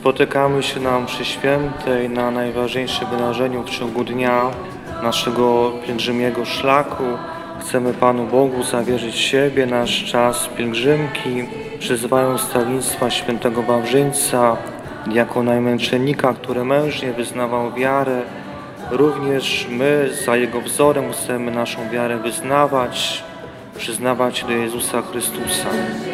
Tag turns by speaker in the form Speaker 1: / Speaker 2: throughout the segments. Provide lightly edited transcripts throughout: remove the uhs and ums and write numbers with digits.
Speaker 1: Spotykamy się na mszy świętej, na najważniejszym wydarzeniu w ciągu dnia naszego pielgrzymiego szlaku. Chcemy Panu Bogu zawierzyć siebie, nasz czas pielgrzymki, przyzywając stawiństwa świętego Wawrzyńca, diakona i męczennika, który mężnie wyznawał wiarę. Również my za Jego wzorem chcemy naszą wiarę wyznawać, przyznawać do Jezusa Chrystusa.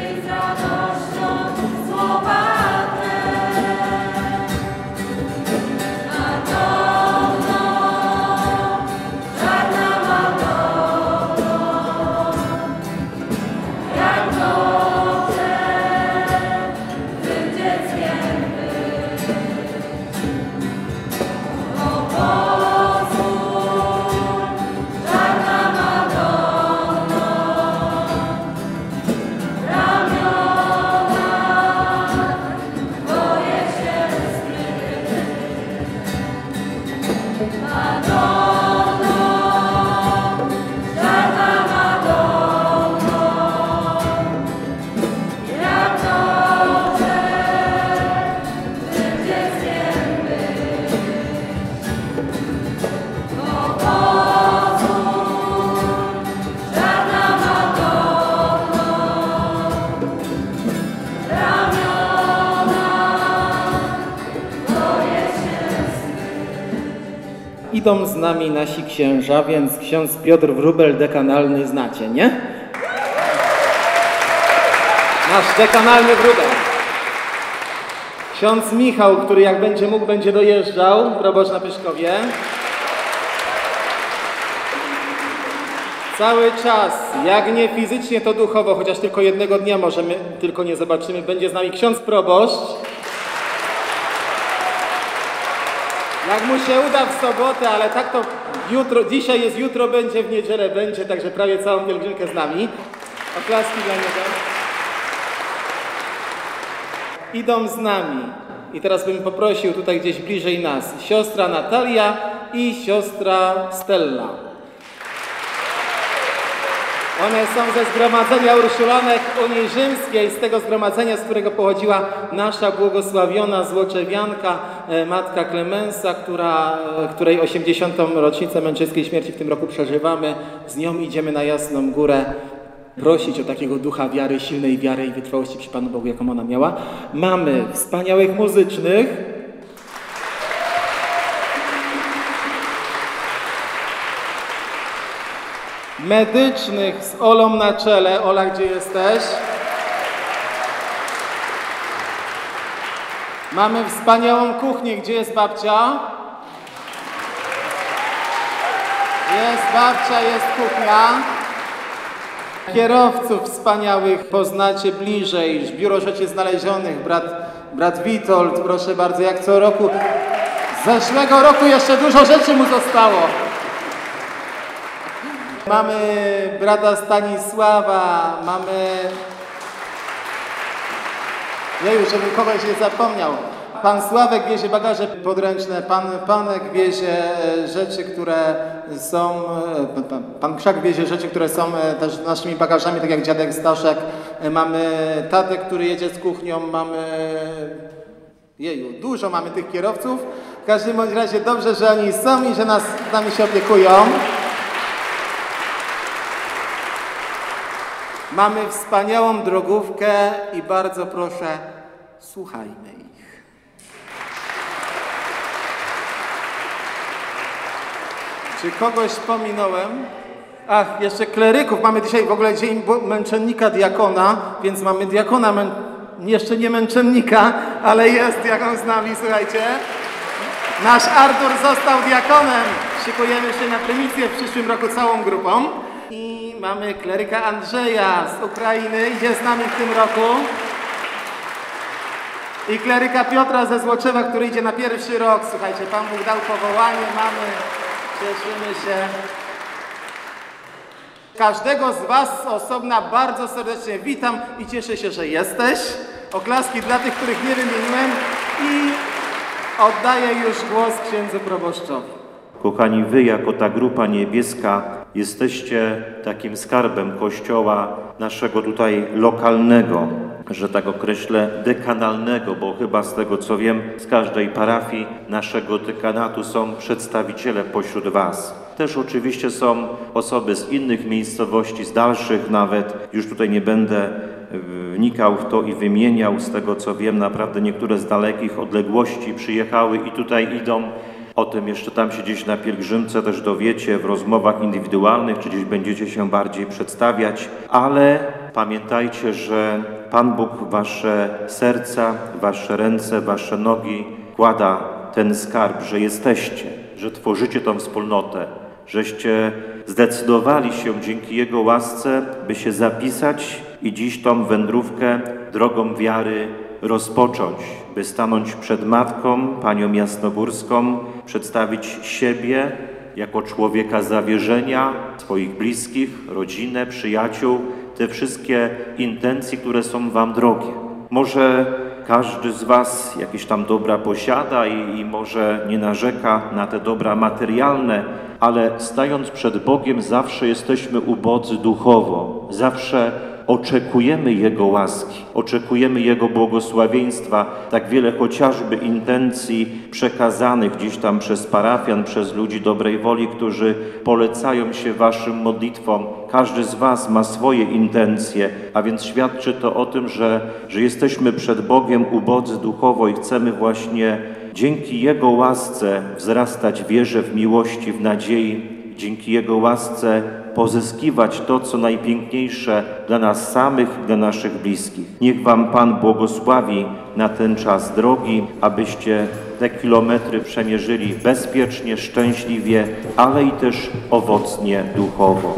Speaker 2: Idą z nami nasi księża, więc ksiądz Piotr Wróbel dekanalny znacie, nie? Nasz dekanalny Wróbel. Ksiądz Michał, który jak będzie mógł, będzie dojeżdżał, proboszcz na Pyszkowie. Cały czas, jak nie fizycznie, to duchowo, chociaż tylko jednego dnia możemy, tylko nie zobaczymy, będzie z nami ksiądz proboszcz. Jak mu się uda w sobotę, ale tak to jutro, dzisiaj jest, jutro będzie, w niedzielę będzie, także prawie całą pielgrzymkę z nami. Oklaski dla niego. Idą z nami. I teraz bym poprosił tutaj gdzieś bliżej nas siostra Natalia i siostra Stella. One są ze zgromadzenia Urszulanek Unii Rzymskiej, z tego zgromadzenia, z którego pochodziła nasza błogosławiona złoczewianka, matka Klemensa, której 80. rocznicę męczeńskiej śmierci w tym roku przeżywamy. Z nią idziemy na Jasną Górę prosić o takiego ducha wiary, silnej wiary i wytrwałości przy Panu Bogu, jaką ona miała. Mamy wspaniałych muzycznych. Medycznych z Olą na czele. Ola, gdzie jesteś? Mamy wspaniałą kuchnię. Gdzie jest babcia? Jest babcia, jest kuchnia. Kierowców wspaniałych poznacie bliżej. Biuro Rzeczy Znalezionych, brat Witold, proszę bardzo, jak co roku. Z zeszłego roku jeszcze dużo rzeczy mu zostało. Mamy brata mamy... Jeju, żebym kogoś nie zapomniał. Pan Sławek wiezie bagaże podręczne, Panek wiezie rzeczy, które są... Pan Krzak wiezie rzeczy, które są też naszymi bagażami, tak jak dziadek Staszek. Mamy tatę, który jedzie z kuchnią, mamy... Jeju, dużo mamy tych kierowców. W każdym bądź razie dobrze, że oni są i że nami się opiekują. Mamy wspaniałą drogówkę i bardzo proszę, słuchajmy ich. Czy kogoś pominąłem? Ach, jeszcze kleryków. Mamy dzisiaj w ogóle dzień męczennika diakona, więc mamy diakona, jeszcze nie męczennika, ale jest diakon z nami, słuchajcie. Nasz Artur został diakonem. Szykujemy się na prymisję w przyszłym roku całą grupą. I mamy kleryka Andrzeja z Ukrainy, idzie z nami w tym roku. I kleryka Piotra ze Złoczewa, który idzie na pierwszy rok. Słuchajcie, Pan Bóg dał powołanie, mamy, cieszymy się. Każdego z Was z osobna bardzo serdecznie witam i cieszę się, że jesteś. Oklaski dla tych, których nie wymieniłem i oddaję już głos księdzu proboszczowi.
Speaker 3: Kochani, wy jako ta grupa niebieska jesteście takim skarbem Kościoła naszego tutaj lokalnego. że tak określę, dekanalnego, bo chyba z tego co wiem, z każdej parafii naszego dekanatu są przedstawiciele pośród Was. Też oczywiście są osoby z innych miejscowości, z dalszych nawet. Już tutaj nie będę wnikał w to i wymieniał. Z tego co wiem, naprawdę niektóre z dalekich odległości przyjechały i tutaj idą. O tym jeszcze tam się gdzieś na pielgrzymce też dowiecie w rozmowach indywidualnych, czy gdzieś będziecie się bardziej przedstawiać. Ale pamiętajcie, że Pan Bóg w wasze serca, w wasze ręce, w wasze nogi wkłada ten skarb, że jesteście, że tworzycie tą wspólnotę, żeście zdecydowali się dzięki Jego łasce, by się zapisać i dziś tą wędrówkę drogą wiary rozpocząć, by stanąć przed Matką, Panią Jasnogórską, przedstawić siebie jako człowieka zawierzenia, swoich bliskich, rodzinę, przyjaciół, te wszystkie intencje, które są Wam drogie. Może każdy z Was jakieś tam dobra posiada i może nie narzeka na te dobra materialne, ale stając przed Bogiem zawsze jesteśmy ubodzy duchowo, zawsze oczekujemy Jego łaski, oczekujemy Jego błogosławieństwa, tak wiele chociażby intencji przekazanych gdzieś tam przez parafian, przez ludzi dobrej woli, którzy polecają się Waszym modlitwom. Każdy z Was ma swoje intencje, a więc świadczy to o tym, że jesteśmy przed Bogiem ubodzy duchowo i chcemy właśnie dzięki Jego łasce wzrastać w wierze, w miłości, w nadziei, dzięki Jego łasce pozyskiwać to, co najpiękniejsze dla nas samych i dla naszych bliskich. Niech Wam Pan błogosławi na ten czas drogi, abyście te kilometry przemierzyli bezpiecznie, szczęśliwie, ale i też owocnie duchowo.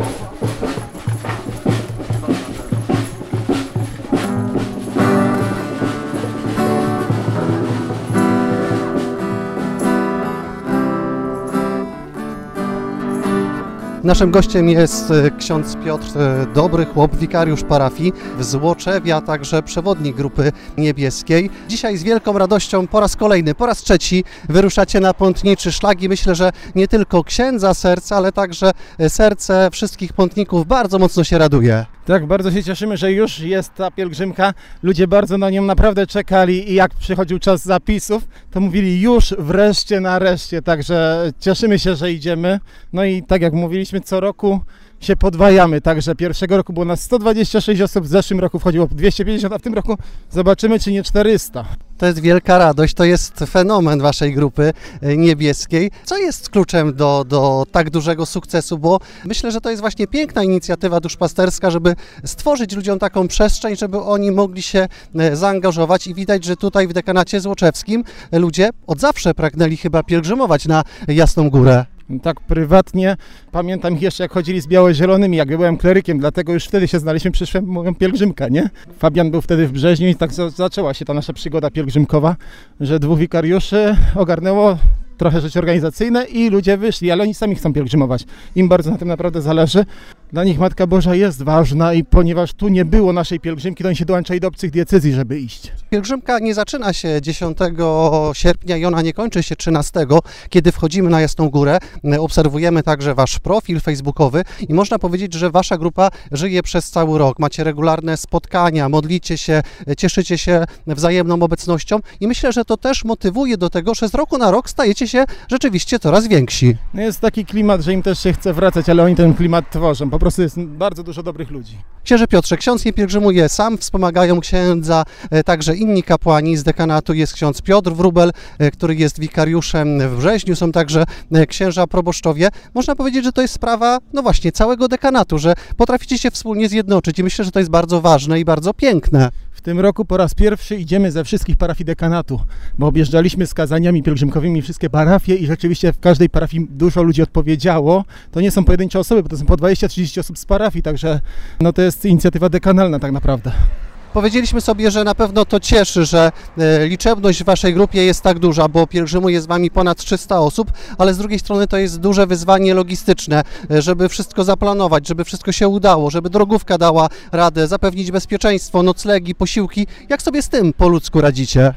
Speaker 4: Naszym gościem jest ksiądz Piotr Dobry, chłop, wikariusz parafii w Złoczewie, a także przewodnik Grupy Niebieskiej. Dzisiaj z wielką radością po raz kolejny, po raz trzeci wyruszacie na pątniczy szlak i myślę, że nie tylko księdza serce, ale także serce wszystkich pątników bardzo mocno się raduje.
Speaker 5: Tak, bardzo się cieszymy, że już jest ta pielgrzymka. Ludzie bardzo na nią naprawdę czekali i jak przychodził czas zapisów, to mówili już wreszcie, nareszcie, także cieszymy się, że idziemy. No i tak jak mówiliśmy, co roku się podwajamy, także pierwszego roku było nas 126 osób, w zeszłym roku wchodziło 250, a w tym roku zobaczymy, czy nie 400.
Speaker 4: To jest wielka radość, to jest fenomen waszej Grupy Niebieskiej. Co jest kluczem do tak dużego sukcesu? Bo myślę, że to jest właśnie piękna inicjatywa duszpasterska, żeby stworzyć ludziom taką przestrzeń, żeby oni mogli się zaangażować i widać, że tutaj w dekanacie złoczewskim ludzie od zawsze pragnęli chyba pielgrzymować na Jasną Górę.
Speaker 5: Tak prywatnie pamiętam ich jeszcze, jak chodzili z biało-zielonymi, jak byłem klerykiem, dlatego już wtedy się znaliśmy, przyszłem moją pielgrzymkę, nie? Fabian był wtedy w Brzeźniu i tak zaczęła się ta nasza przygoda pielgrzymkowa, że 2 wikariuszy ogarnęło trochę rzeczy organizacyjne i ludzie wyszli, ale oni sami chcą pielgrzymować. Im bardzo na tym naprawdę zależy. Dla nich Matka Boża jest ważna i ponieważ tu nie było naszej pielgrzymki, to oni się dołączali do obcych diecezji, żeby iść.
Speaker 4: Pielgrzymka nie zaczyna się 10 sierpnia i ona nie kończy się 13, kiedy wchodzimy na Jasną Górę. Obserwujemy także wasz profil facebookowy i można powiedzieć, że wasza grupa żyje przez cały rok. Macie regularne spotkania, modlicie się, cieszycie się wzajemną obecnością i myślę, że to też motywuje do tego, że z roku na rok stajecie się rzeczywiście coraz więksi.
Speaker 5: No jest taki klimat, że im też się chce wracać, ale oni ten klimat tworzą. Po prostu jest bardzo dużo dobrych ludzi.
Speaker 4: Księże Piotrze, ksiądz nie pielgrzymuje sam, wspomagają księdza także inni kapłani z dekanatu. Jest ksiądz Piotr Wróbel, który jest wikariuszem w Brzeźniu, są także księża proboszczowie. Można powiedzieć, że to jest sprawa, no właśnie, całego dekanatu, że potraficie się wspólnie zjednoczyć i myślę, że to jest bardzo ważne i bardzo piękne.
Speaker 5: W tym roku po raz pierwszy idziemy ze wszystkich parafii dekanatu, bo objeżdżaliśmy z kazaniami pielgrzymkowymi wszystkie parafie i rzeczywiście w każdej parafii dużo ludzi odpowiedziało. To nie są pojedyncze osoby, bo to są po 20-30 osób z parafii, także no to jest inicjatywa dekanalna tak naprawdę.
Speaker 4: Powiedzieliśmy sobie, że na pewno to cieszy, że liczebność w waszej grupie jest tak duża, bo pielgrzymuje z wami ponad 300 osób, ale z drugiej strony to jest duże wyzwanie logistyczne, żeby wszystko zaplanować, żeby wszystko się udało, żeby drogówka dała radę, zapewnić bezpieczeństwo, noclegi, posiłki. Jak sobie z tym po ludzku radzicie?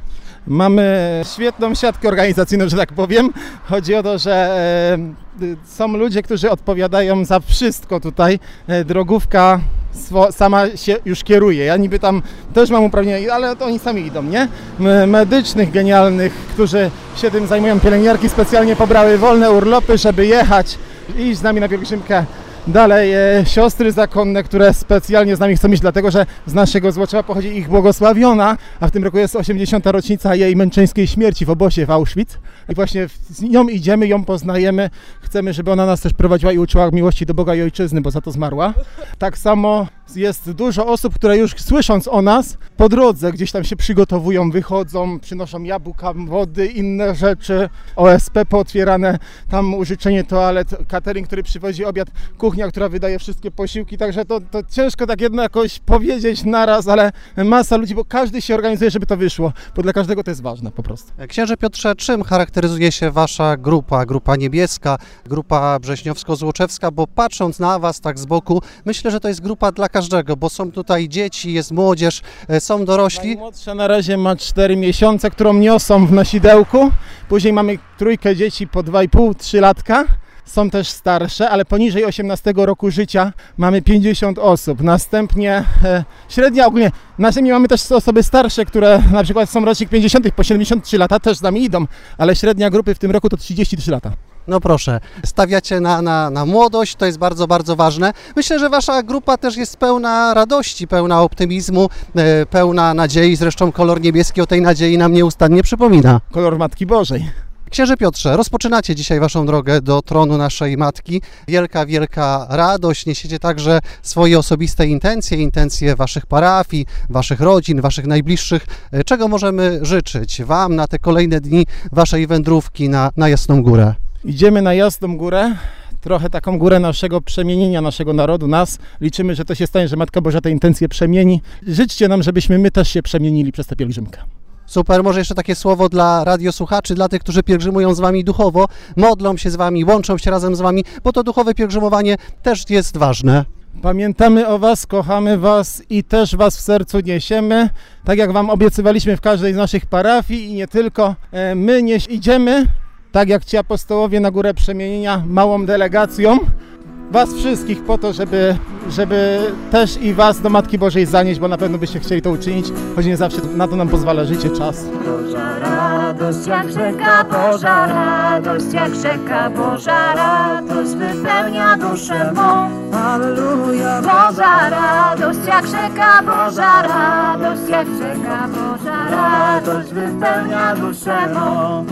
Speaker 5: Mamy świetną siatkę organizacyjną, że tak powiem. Chodzi o to, że są ludzie, którzy odpowiadają za wszystko tutaj. Drogówka sama się już kieruje. Ja niby tam też mam uprawnienia, ale to oni sami idą, nie? Medycznych, genialnych, którzy się tym zajmują, pielęgniarki specjalnie pobrały wolne urlopy, żeby jechać i iść z nami na pielgrzymkę. Dalej siostry zakonne, które specjalnie z nami chcą iść, dlatego że z naszego Złoczewa pochodzi ich błogosławiona, a w tym roku jest 80. rocznica jej męczeńskiej śmierci w obozie w Auschwitz. I właśnie z nią idziemy, ją poznajemy, chcemy, żeby ona nas też prowadziła i uczyła miłości do Boga i Ojczyzny, bo za to zmarła. Tak samo jest dużo osób, które już słysząc o nas, po drodze gdzieś tam się przygotowują, wychodzą, przynoszą jabłka, wody, inne rzeczy, OSP pootwierane, tam użyczenie toalet, catering, który przywozi obiad, kuchnia, która wydaje wszystkie posiłki, także to ciężko tak jedno jakoś powiedzieć naraz, ale masa ludzi, bo każdy się organizuje, żeby to wyszło, bo dla każdego to jest ważne po prostu.
Speaker 4: Księże Piotrze, czym charakteryzuje się wasza grupa niebieska, grupa brzeźniowsko-złoczewska, bo patrząc na was tak z boku, myślę, że to jest grupa dla każdego, bo są tutaj dzieci, jest młodzież, są dorośli.
Speaker 5: Najmłodsza na razie ma 4 miesiące, którą niosą w nosidełku, później mamy trójkę dzieci po 2,5-3 latka. Są też starsze, ale poniżej 18 roku życia mamy 50 osób. Następnie średnia ogólnie, na ziemi mamy też osoby starsze, które na przykład są rocznik 50, po 73 lata też z nami idą, ale średnia grupy w tym roku to 33 lata.
Speaker 4: No proszę, stawiacie na młodość, to jest bardzo, bardzo ważne. Myślę, że wasza grupa też jest pełna radości, pełna optymizmu, pełna nadziei. Zresztą kolor niebieski o tej nadziei nam nieustannie przypomina.
Speaker 5: Kolor Matki Bożej.
Speaker 4: Księże Piotrze, rozpoczynacie dzisiaj waszą drogę do tronu naszej Matki. Wielka, wielka radość. Niesiecie także swoje osobiste intencje waszych parafii, waszych rodzin, waszych najbliższych. Czego możemy życzyć wam na te kolejne dni waszej wędrówki na Jasną Górę?
Speaker 5: Idziemy na Jasną Górę, trochę taką górę naszego przemienienia, naszego narodu, nas. Liczymy, że to się stanie, że Matka Boża te intencje przemieni. Życzcie nam, żebyśmy my też się przemienili przez tę pielgrzymkę.
Speaker 4: Super, może jeszcze takie słowo dla radiosłuchaczy, dla tych, którzy pielgrzymują z wami duchowo, modlą się z wami, łączą się razem z wami, bo to duchowe pielgrzymowanie też jest ważne.
Speaker 5: Pamiętamy o was, kochamy was i też was w sercu niesiemy, tak jak wam obiecywaliśmy w każdej z naszych parafii i nie tylko. My idziemy, tak jak ci apostołowie na Górę Przemienienia, małą delegacją, was wszystkich po to, żeby też i was do Matki Bożej zanieść, bo na pewno byście chcieli to uczynić, choć nie zawsze na to nam pozwala życie, czas.
Speaker 6: Boża radość jak rzeka, Boża radość jak rzeka, Boża radość wypełnia duszę mą. Alleluja. Boża radość jak rzeka, Boża radość jak rzeka, Boża radość wypełnia duszę mą.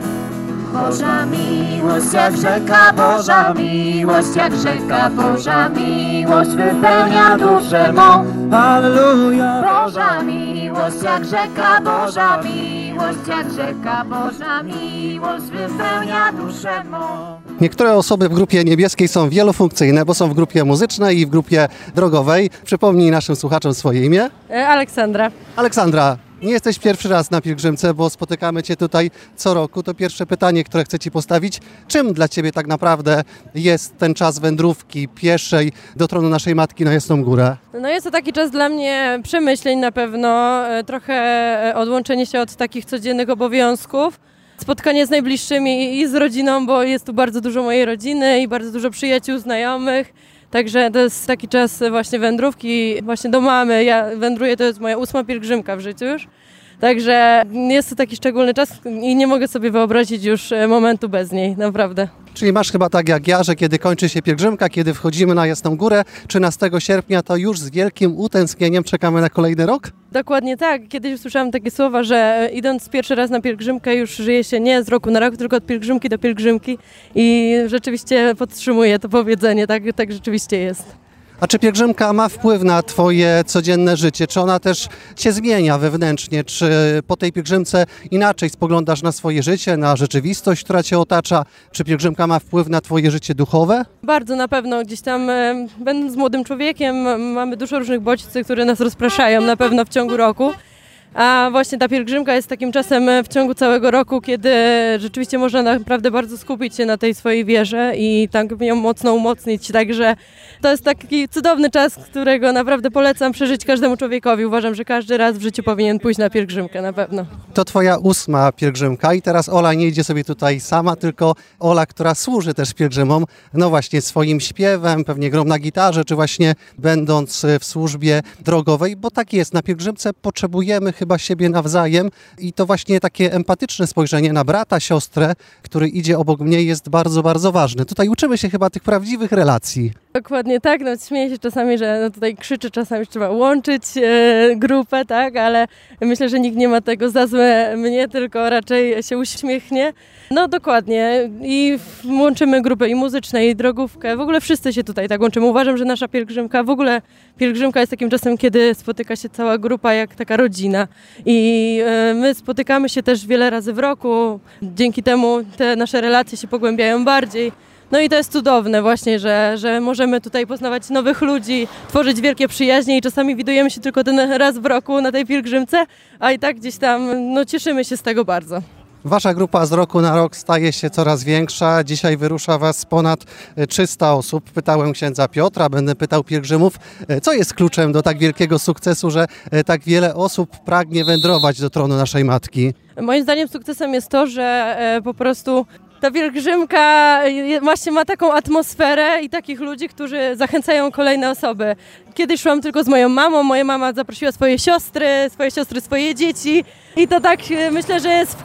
Speaker 6: Boża miłość jak rzeka, Boża miłość jak rzeka, Boża miłość wypełnia duszę mą. Alleluja. Boża miłość jak rzeka, Boża miłość jak rzeka, Boża miłość wypełnia duszę mą.
Speaker 4: Niektóre osoby w grupie niebieskiej są wielofunkcyjne, bo są w grupie muzycznej i w grupie drogowej. Przypomnij naszym słuchaczom swoje imię.
Speaker 7: Aleksandra.
Speaker 4: Aleksandra, nie jesteś pierwszy raz na pielgrzymce, bo spotykamy cię tutaj co roku. To pierwsze pytanie, które chcę ci postawić. Czym dla ciebie tak naprawdę jest ten czas wędrówki pieszej do tronu naszej Matki na Jasną Górę?
Speaker 7: No jest to taki czas dla mnie przemyśleń na pewno, trochę odłączenie się od takich codziennych obowiązków. Spotkanie z najbliższymi i z rodziną, bo jest tu bardzo dużo mojej rodziny i bardzo dużo przyjaciół, znajomych. Także to jest taki czas właśnie wędrówki właśnie do mamy. Ja wędruję, to jest moja 8. pielgrzymka w życiu już. Także jest to taki szczególny czas i nie mogę sobie wyobrazić już momentu bez niej, naprawdę.
Speaker 4: Czyli masz chyba tak jak ja, że kiedy kończy się pielgrzymka, kiedy wchodzimy na Jasną Górę 13 sierpnia, to już z wielkim utęsknieniem czekamy na kolejny rok?
Speaker 7: Dokładnie tak. Kiedyś usłyszałam takie słowa, że idąc pierwszy raz na pielgrzymkę już żyje się nie z roku na rok, tylko od pielgrzymki do pielgrzymki i rzeczywiście podtrzymuję to powiedzenie, tak rzeczywiście jest.
Speaker 4: A czy pielgrzymka ma wpływ na twoje codzienne życie? Czy ona też się zmienia wewnętrznie? Czy po tej pielgrzymce inaczej spoglądasz na swoje życie, na rzeczywistość, która cię otacza? Czy pielgrzymka ma wpływ na twoje życie duchowe?
Speaker 7: Bardzo na pewno. Gdzieś tam będąc młodym człowiekiem mamy dużo różnych bodźców, które nas rozpraszają na pewno w ciągu roku. A właśnie ta pielgrzymka jest takim czasem w ciągu całego roku, kiedy rzeczywiście można naprawdę bardzo skupić się na tej swojej wierze i tak ją mocno umocnić. Także to jest taki cudowny czas, którego naprawdę polecam przeżyć każdemu człowiekowi. Uważam, że każdy raz w życiu powinien pójść na pielgrzymkę, na pewno.
Speaker 4: To twoja 8. pielgrzymka i teraz Ola nie idzie sobie tutaj sama, tylko Ola, która służy też pielgrzymom, no właśnie swoim śpiewem, pewnie grą na gitarze, czy właśnie będąc w służbie drogowej, bo tak jest, na pielgrzymce potrzebujemy chyba siebie nawzajem i to właśnie takie empatyczne spojrzenie na brata, siostrę, który idzie obok mnie, jest bardzo, bardzo ważne. Tutaj uczymy się chyba tych prawdziwych relacji.
Speaker 7: Dokładnie tak, no śmieję się czasami, że no tutaj krzyczy, czasami trzeba łączyć grupę, tak, ale myślę, że nikt nie ma tego za złe mnie, tylko raczej się uśmiechnie. No dokładnie i łączymy grupy i muzyczne, i drogówkę, w ogóle wszyscy się tutaj tak łączymy. Uważam, że nasza pielgrzymka, w ogóle pielgrzymka jest takim czasem, kiedy spotyka się cała grupa jak taka rodzina i my spotykamy się też wiele razy w roku, dzięki temu te nasze relacje się pogłębiają bardziej. No i to jest cudowne właśnie, że możemy tutaj poznawać nowych ludzi, tworzyć wielkie przyjaźnie i czasami widujemy się tylko ten raz w roku na tej pielgrzymce, a i tak gdzieś tam no, cieszymy się z tego bardzo.
Speaker 4: Wasza grupa z roku na rok staje się coraz większa. Dzisiaj wyrusza was ponad 300 osób. Pytałem księdza Piotra, będę pytał pielgrzymów, co jest kluczem do tak wielkiego sukcesu, że tak wiele osób pragnie wędrować do tronu naszej Matki?
Speaker 7: Moim zdaniem sukcesem jest to, że po prostu ta pielgrzymka właśnie ma taką atmosferę i takich ludzi, którzy zachęcają kolejne osoby. Kiedyś szłam tylko z moją mamą, moja mama zaprosiła swoje siostry swoje dzieci i to tak myślę, że jest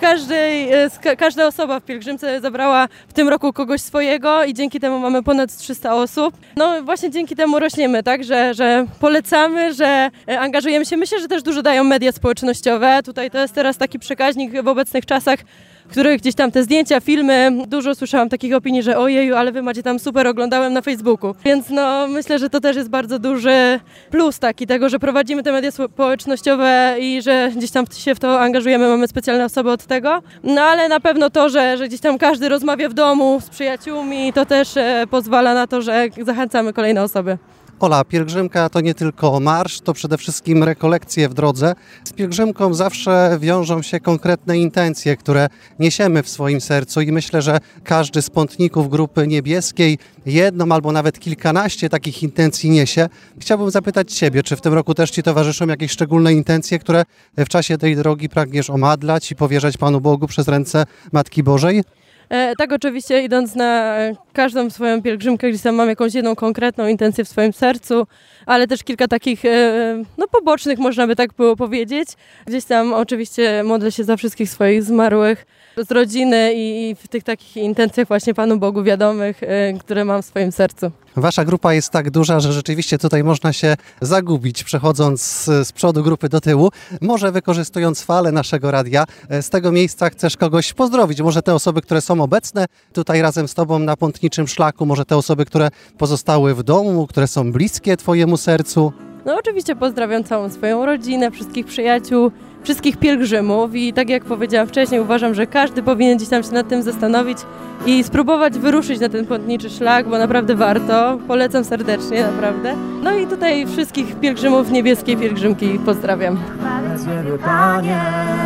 Speaker 7: każda osoba w pielgrzymce zabrała w tym roku kogoś swojego i dzięki temu mamy ponad 300 osób. No właśnie dzięki temu rośniemy, tak, że polecamy, że angażujemy się. Myślę, że też dużo dają media społecznościowe. Tutaj to jest teraz taki przekaźnik w obecnych czasach, w których gdzieś tam te zdjęcia, filmy, dużo słyszałam takich opinii, że ojeju, ale wy macie tam super, oglądałem na Facebooku. Więc no myślę, że to też jest bardzo duży plus taki tego, że prowadzimy te media społecznościowe i że gdzieś tam się w to angażujemy, mamy specjalne osoby od tego. No ale na pewno to, że gdzieś tam każdy rozmawia w domu z przyjaciółmi, to też pozwala na to, że zachęcamy kolejne osoby.
Speaker 4: Ola, pielgrzymka to nie tylko marsz, to przede wszystkim rekolekcje w drodze. Z pielgrzymką zawsze wiążą się konkretne intencje, które niesiemy w swoim sercu i myślę, że każdy z pątników Grupy Niebieskiej jedną albo nawet kilkanaście takich intencji niesie. Chciałbym zapytać Ciebie, czy w tym roku też Ci towarzyszą jakieś szczególne intencje, które w czasie tej drogi pragniesz omadlać i powierzać Panu Bogu przez ręce Matki Bożej?
Speaker 7: Tak, oczywiście idąc na każdą swoją pielgrzymkę, gdzieś tam mam jakąś jedną konkretną intencję w swoim sercu, ale też kilka takich no, pobocznych, można by tak było powiedzieć. Gdzieś tam oczywiście modlę się za wszystkich swoich zmarłych z rodziny i w tych takich intencjach właśnie Panu Bogu wiadomych, które mam w swoim sercu.
Speaker 4: Wasza grupa jest tak duża, że rzeczywiście tutaj można się zagubić, przechodząc z przodu grupy do tyłu. Może wykorzystując falę naszego radia, z tego miejsca chcesz kogoś pozdrowić. Może te osoby, które są obecne tutaj razem z Tobą na pątniczym szlaku, może te osoby, które pozostały w domu, które są bliskie Twojemu sercu.
Speaker 7: No oczywiście pozdrawiam całą swoją rodzinę, wszystkich przyjaciół, wszystkich pielgrzymów i tak jak powiedziałam wcześniej, uważam, że każdy powinien gdzieś tam się nad tym zastanowić i spróbować wyruszyć na ten pątniczy szlak, bo naprawdę warto. Polecam serdecznie, naprawdę. No i tutaj wszystkich pielgrzymów niebieskiej pielgrzymki pozdrawiam.
Speaker 6: Chwalę Ciebie, Panie,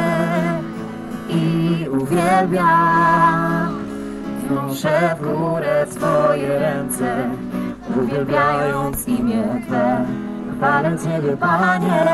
Speaker 6: i uwielbiam. Wznoszę w górę Twoje ręce, uwielbiając imię Twe. Chwalę Ciebie, Panie,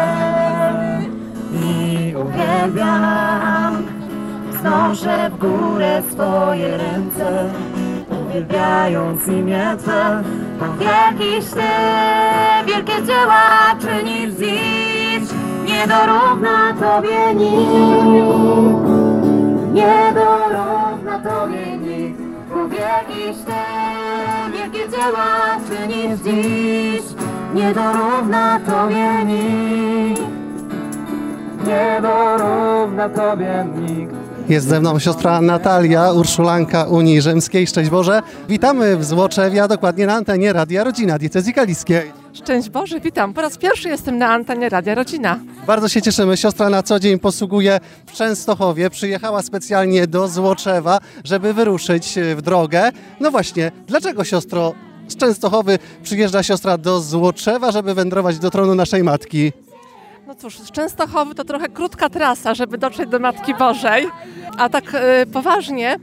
Speaker 6: i uwielbiam. Wznoszę w górę swoje ręce, uwielbiając imię Twe. Bo wielkiś Ty, wielkie dzieła czynisz dziś, nie dorówna Tobie nikt, nie dorówna Tobie nikt. Bo wielkiś Ty, wielkie dzieła czynisz dziś, nie dorówna Tobie nikt, nie dorówna Tobie nikt.
Speaker 4: Jest ze mną siostra Natalia, urszulanka Unii Rzymskiej. Szczęść Boże. Witamy w Złoczewie, a dokładnie na antenie Radia Rodzina Diecezji Kaliskiej.
Speaker 8: Szczęść Boże, witam. Po raz pierwszy jestem na antenie Radia Rodzina.
Speaker 4: Bardzo się cieszymy. Siostra na co dzień posługuje w Częstochowie. Przyjechała specjalnie do Złoczewa, żeby wyruszyć w drogę. No właśnie, dlaczego siostro z Częstochowy przyjeżdża siostra do Złoczewa, żeby wędrować do tronu naszej Matki?
Speaker 8: No cóż, z Częstochowy to trochę krótka trasa, żeby dotrzeć do Matki Bożej, a tak poważnie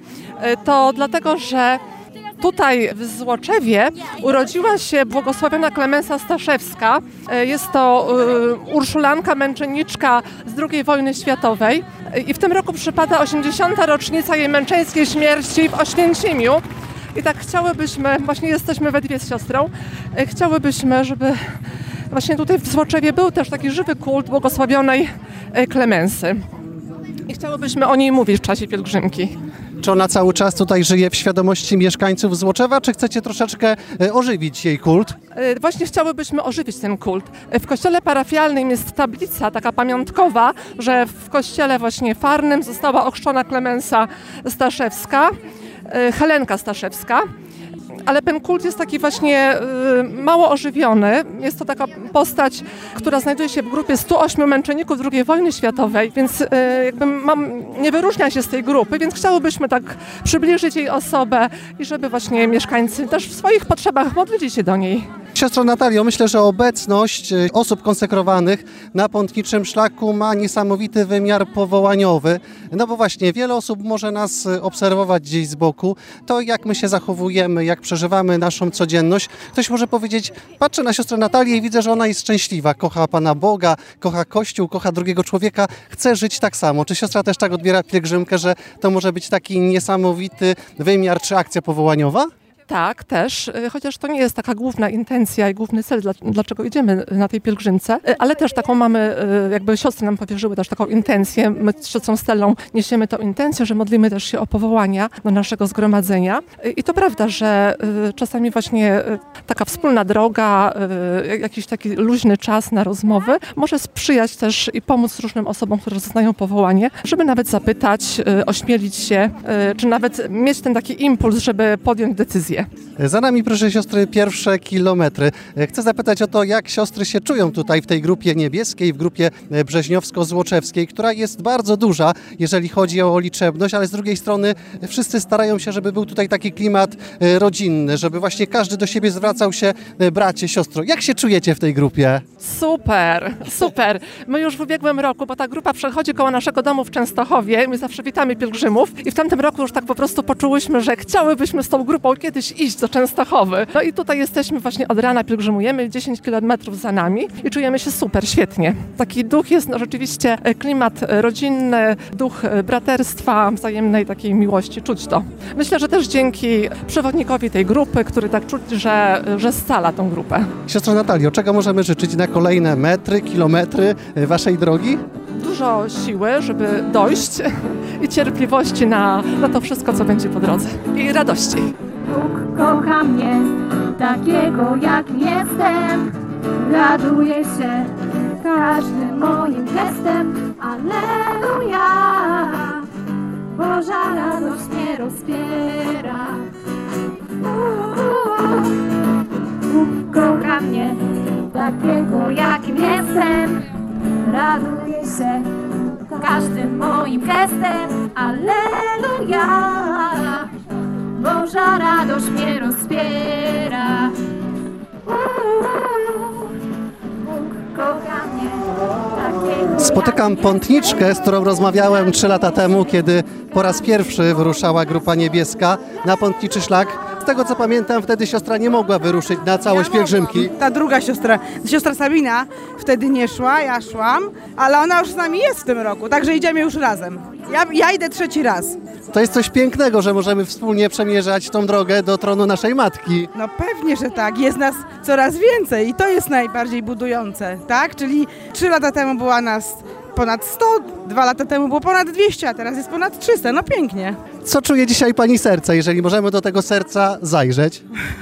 Speaker 8: to dlatego, że tutaj w Złoczewie urodziła się błogosławiona Klemensa Staszewska. Jest to urszulanka, męczenniczka z II wojny światowej i w tym roku przypada 80. rocznica jej męczeńskiej śmierci w Oświęcimiu. I tak chciałybyśmy, właśnie jesteśmy we dwie z siostrą, chciałybyśmy, żeby właśnie tutaj w Złoczewie był też taki żywy kult błogosławionej Klemensy. I chciałybyśmy o niej mówić w czasie pielgrzymki.
Speaker 4: Czy ona cały czas tutaj żyje w świadomości mieszkańców Złoczewa, czy chcecie troszeczkę ożywić jej kult?
Speaker 8: Właśnie chciałybyśmy ożywić ten kult. W kościele parafialnym jest tablica taka pamiątkowa, że w kościele właśnie farnym została ochrzczona Klemensa Staszewska, Helenka Staszewska. Ale ten kult jest taki właśnie mało ożywiony. Jest to taka postać, która znajduje się w grupie 108 męczenników II wojny światowej, więc jakby nie wyróżnia się z tej grupy, więc chciałybyśmy tak przybliżyć jej osobę i żeby właśnie mieszkańcy też w swoich potrzebach modlili się do niej.
Speaker 4: Siostro Natalio, myślę, że obecność osób konsekrowanych na pątniczym szlaku ma niesamowity wymiar powołaniowy. No bo właśnie wiele osób może nas obserwować gdzieś z boku. To jak my się zachowujemy, jak przeżywamy naszą codzienność. Ktoś może powiedzieć, patrzę na siostrę Natalię i widzę, że ona jest szczęśliwa. Kocha Pana Boga, kocha Kościół, kocha drugiego człowieka. Chce żyć tak samo. Czy siostra też tak odbiera pielgrzymkę, że to może być taki niesamowity wymiar czy akcja powołaniowa?
Speaker 8: Tak, też, chociaż to nie jest taka główna intencja i główny cel, dlaczego idziemy na tej pielgrzymce, ale też taką mamy, jakby siostry nam powierzyły też taką intencję, my z siostrą Stellą niesiemy tą intencję, że modlimy też się o powołania do naszego zgromadzenia i to prawda, że czasami właśnie taka wspólna droga, jakiś taki luźny czas na rozmowy może sprzyjać też i pomóc różnym osobom, które rozpoznają powołanie, żeby nawet zapytać, ośmielić się, czy nawet mieć ten taki impuls, żeby podjąć decyzję.
Speaker 4: Za nami, proszę siostry, pierwsze kilometry. Chcę zapytać o to, jak siostry się czują tutaj w tej grupie niebieskiej, w grupie brzeźniowsko-złoczewskiej, która jest bardzo duża, jeżeli chodzi o liczebność, ale z drugiej strony wszyscy starają się, żeby był tutaj taki klimat rodzinny, żeby właśnie każdy do siebie zwracał się bracie, siostro. Jak się czujecie w tej grupie?
Speaker 8: Super, super. My już w ubiegłym roku, bo ta grupa przechodzi koło naszego domu w Częstochowie, my zawsze witamy pielgrzymów i w tamtym roku już tak po prostu poczułyśmy, że chciałybyśmy z tą grupą kiedyś iść do Częstochowy. No i tutaj jesteśmy właśnie od rana, pielgrzymujemy, 10 kilometrów za nami i czujemy się super, świetnie. Taki duch jest rzeczywiście klimat rodzinny, duch braterstwa, wzajemnej takiej miłości, czuć to. Myślę, że też dzięki przewodnikowi tej grupy, który tak czuć, że scala tą grupę.
Speaker 4: Siostro Natalio, czego możemy życzyć na kolejne metry, kilometry waszej drogi?
Speaker 8: Dużo siły, żeby dojść i cierpliwości na to wszystko, co będzie po drodze. I radości.
Speaker 6: Bóg kocha mnie, takiego jak jestem. Raduje się każdym moim gestem. Alleluja, Boża radość mnie rozpiera. Bóg kocha mnie, takiego jakim jestem. Raduje się każdym moim gestem. Alleluja, Boża radość mnie rozpiera. Bóg kocha mnie, takiego
Speaker 4: Spotykam pątniczkę, z którą rozmawiałem 3 lata temu, kiedy po raz pierwszy wyruszała Grupa Niebieska na pątniczy szlak. Z tego co pamiętam, wtedy siostra nie mogła wyruszyć na całość pielgrzymki.
Speaker 9: Ta druga siostra Sabina wtedy nie szła, ja szłam, ale ona już z nami jest w tym roku, także idziemy już razem. Ja idę 3. raz.
Speaker 4: To jest coś pięknego, że możemy wspólnie przemierzać tą drogę do tronu naszej Matki.
Speaker 9: No pewnie, że tak, jest nas coraz więcej i to jest najbardziej budujące, tak? Czyli 3 lata temu była nas ponad 100, 2 lata temu było ponad 200, a teraz jest ponad 300, no pięknie.
Speaker 4: Co czuje dzisiaj pani serce, jeżeli możemy do tego serca zajrzeć?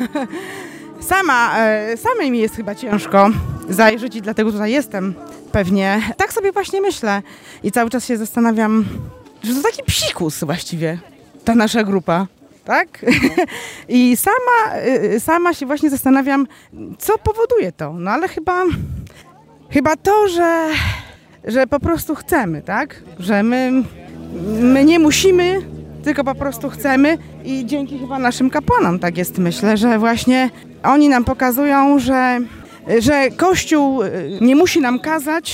Speaker 9: Samej mi jest chyba ciężko zajrzeć i dlatego tutaj jestem pewnie. Tak sobie właśnie myślę i cały czas się zastanawiam, że to taki psikus właściwie, ta nasza grupa, tak? I sama się właśnie zastanawiam, co powoduje to, no ale chyba to, że po prostu chcemy, tak? Że my nie musimy, tylko po prostu chcemy i dzięki chyba naszym kapłanom tak jest, myślę, że właśnie oni nam pokazują, że Kościół nie musi nam kazać,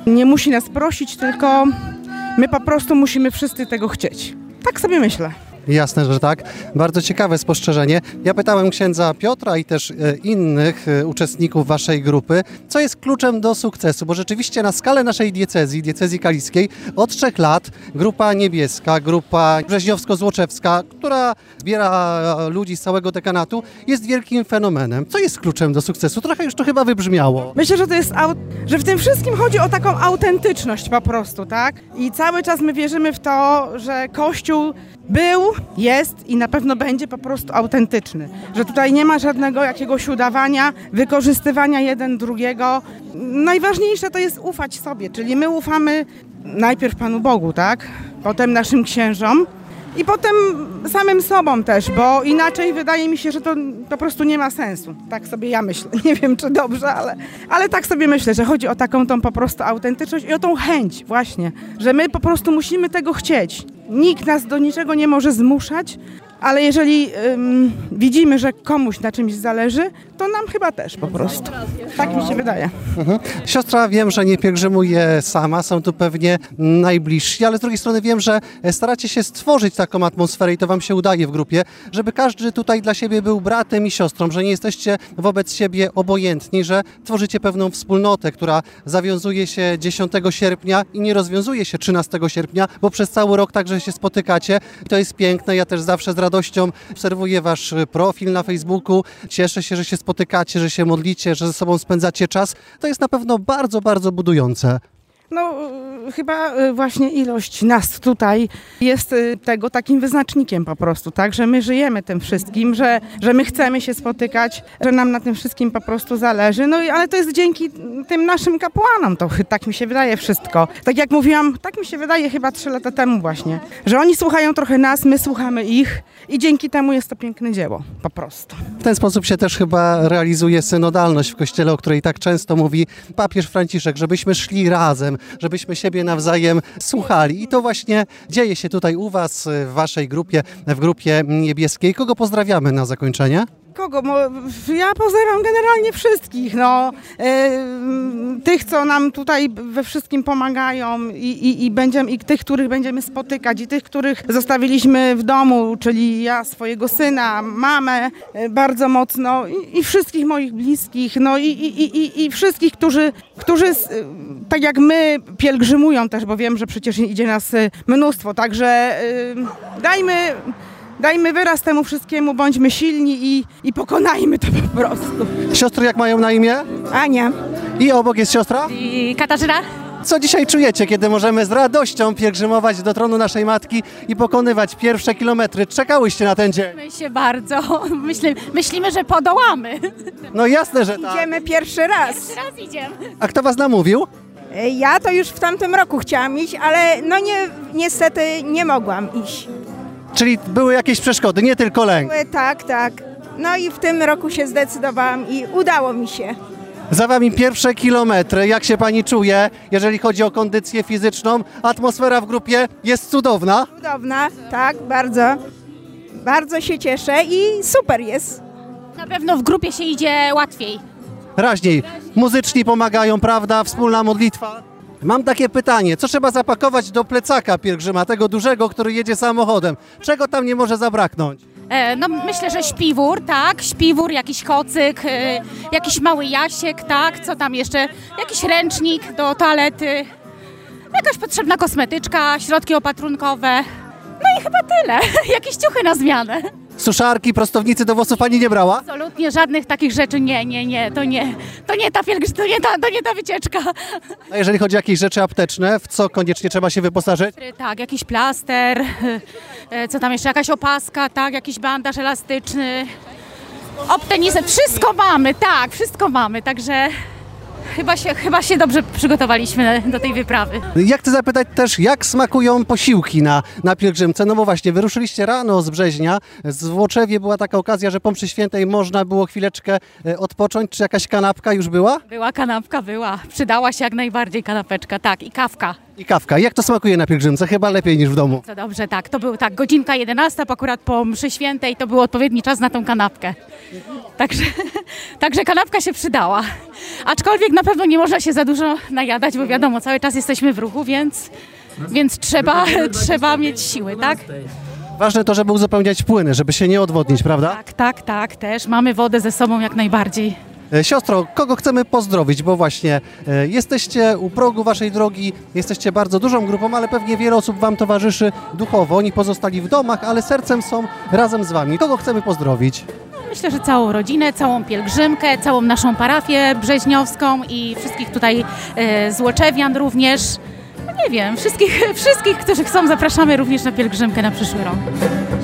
Speaker 9: nie musi nas prosić, tylko my po prostu musimy wszyscy tego chcieć. Tak sobie myślę.
Speaker 4: Jasne, że tak. Bardzo ciekawe spostrzeżenie. Ja pytałem księdza Piotra i też innych uczestników waszej grupy, co jest kluczem do sukcesu, bo rzeczywiście na skalę naszej diecezji kaliskiej, od 3 lat grupa niebieska, grupa brzeźniowsko-złoczewska, która zbiera ludzi z całego dekanatu, jest wielkim fenomenem. Co jest kluczem do sukcesu? Trochę już to chyba wybrzmiało.
Speaker 9: Myślę, że to jest, że w tym wszystkim chodzi o taką autentyczność po prostu, tak? I cały czas my wierzymy w to, że Kościół był, jest i na pewno będzie po prostu autentyczny. Że tutaj nie ma żadnego jakiegoś udawania, wykorzystywania jeden drugiego. Najważniejsze to jest ufać sobie, czyli my ufamy najpierw Panu Bogu, tak? Potem naszym księżom i potem samym sobą też, bo inaczej wydaje mi się, że to po prostu nie ma sensu. Tak sobie ja myślę. Nie wiem, czy dobrze, ale tak sobie myślę, że chodzi o taką tą po prostu autentyczność i o tą chęć właśnie, że my po prostu musimy tego chcieć. Nikt nas do niczego nie może zmuszać, ale jeżeli widzimy, że komuś na czymś zależy, to nam chyba też po prostu. Tak mi się wydaje.
Speaker 4: Siostra, wiem, że nie pielgrzymuje sama, są tu pewnie najbliżsi, ale z drugiej strony wiem, że staracie się stworzyć taką atmosferę i to wam się udaje w grupie, żeby każdy tutaj dla siebie był bratem i siostrą, że nie jesteście wobec siebie obojętni, że tworzycie pewną wspólnotę, która zawiązuje się 10 sierpnia i nie rozwiązuje się 13 sierpnia, bo przez cały rok także się spotykacie. I to jest piękne. Ja też zawsze z radością obserwuję wasz profil na Facebooku. Cieszę się, że się spotykacie, że się modlicie, że ze sobą spędzacie czas. To jest na pewno bardzo, bardzo budujące.
Speaker 9: No, chyba właśnie ilość nas tutaj jest tego takim wyznacznikiem po prostu, tak? Że my żyjemy tym wszystkim, że my chcemy się spotykać, że nam na tym wszystkim po prostu zależy. No ale to jest dzięki tym naszym kapłanom, to tak mi się wydaje wszystko. Tak jak mówiłam, tak mi się wydaje chyba 3 lata temu właśnie, że oni słuchają trochę nas, my słuchamy ich i dzięki temu jest to piękne dzieło, po prostu.
Speaker 4: W ten sposób się też chyba realizuje synodalność w Kościele, o której tak często mówi papież Franciszek, żebyśmy szli razem, żebyśmy siebie nawzajem słuchali. I to właśnie dzieje się tutaj u was, w waszej grupie, w grupie niebieskiej. Kogo pozdrawiamy na zakończenie?
Speaker 9: Kogo? Ja pozdrawiam generalnie wszystkich, no, tych, co nam tutaj we wszystkim pomagają i tych, których będziemy spotykać i tych, których zostawiliśmy w domu, czyli ja swojego syna, mamę bardzo mocno i wszystkich moich bliskich, no i wszystkich, którzy tak jak my pielgrzymują też, bo wiem, że przecież idzie nas mnóstwo, także dajmy wyraz temu wszystkiemu, bądźmy silni i pokonajmy to po prostu.
Speaker 4: Siostry, jak mają na imię?
Speaker 10: Ania.
Speaker 4: I obok jest siostra?
Speaker 10: I Katarzyna.
Speaker 4: Co dzisiaj czujecie, kiedy możemy z radością pielgrzymować do tronu naszej Matki i pokonywać pierwsze kilometry? Czekałyście na ten dzień?
Speaker 10: My się bardzo. Myślimy, że podołamy.
Speaker 4: No jasne, że tak.
Speaker 10: Idziemy pierwszy raz. Teraz idziemy.
Speaker 4: A kto was namówił?
Speaker 10: Ja to już w tamtym roku chciałam iść, ale no niestety nie mogłam iść.
Speaker 4: Czyli były jakieś przeszkody, nie tylko lęk.
Speaker 10: Tak. No i w tym roku się zdecydowałam i udało mi się.
Speaker 4: Za wami pierwsze kilometry. Jak się pani czuje, jeżeli chodzi o kondycję fizyczną? Atmosfera w grupie jest cudowna.
Speaker 10: Cudowna, tak, bardzo. Bardzo się cieszę i super jest.
Speaker 11: Na pewno w grupie się idzie łatwiej.
Speaker 4: Raźniej. Muzyczni pomagają, prawda? Wspólna modlitwa. Mam takie pytanie, co trzeba zapakować do plecaka pielgrzyma, tego dużego, który jedzie samochodem? Czego tam nie może zabraknąć?
Speaker 11: No myślę, że śpiwór, tak, śpiwór, jakiś kocyk, jakiś mały jasiek, tak, co tam jeszcze, jakiś ręcznik do toalety, jakaś potrzebna kosmetyczka, środki opatrunkowe, no i chyba tyle, jakieś ciuchy na zmianę.
Speaker 4: Suszarki, prostownicy do włosów pani nie brała?
Speaker 11: Absolutnie żadnych takich rzeczy, nie, to nie ta wycieczka.
Speaker 4: A jeżeli chodzi o jakieś rzeczy apteczne, w co koniecznie trzeba się wyposażyć?
Speaker 11: Tak, jakiś plaster, co tam jeszcze, jakaś opaska, tak, jakiś bandaż elastyczny, optenizę, wszystko mamy, także chyba się dobrze przygotowaliśmy do tej wyprawy.
Speaker 4: Jak chcę zapytać też, jak smakują posiłki na pielgrzymce? No bo właśnie, wyruszyliście rano z Brzeźnia, w Złoczewie była taka okazja, że po mszy świętej można było chwileczkę odpocząć. Czy jakaś kanapka już była?
Speaker 11: Była kanapka, przydała się jak najbardziej kanapeczka, tak, i kawka.
Speaker 4: I kawka. Jak to smakuje na pielgrzymce? Chyba lepiej niż w domu.
Speaker 11: Co dobrze, tak, to był godzinka 11, akurat po mszy świętej to był odpowiedni czas na tą kanapkę. Także kanapka się przydała. Aczkolwiek na pewno nie można się za dużo najadać, bo wiadomo, cały czas jesteśmy w ruchu, więc trzeba mieć siły, tak?
Speaker 4: Ważne to, żeby uzupełniać płyny, żeby się nie odwodnić, prawda?
Speaker 11: Tak, też. Mamy wodę ze sobą jak najbardziej.
Speaker 4: Siostro, kogo chcemy pozdrowić? Bo właśnie jesteście u progu waszej drogi, jesteście bardzo dużą grupą, ale pewnie wiele osób wam towarzyszy duchowo. Oni pozostali w domach, ale sercem są razem z wami. Kogo chcemy pozdrowić?
Speaker 11: Myślę, że całą rodzinę, całą pielgrzymkę, całą naszą parafię brzeźniowską i wszystkich tutaj złoczewian również. Nie wiem, wszystkich, którzy chcą, zapraszamy również na pielgrzymkę na przyszły rok.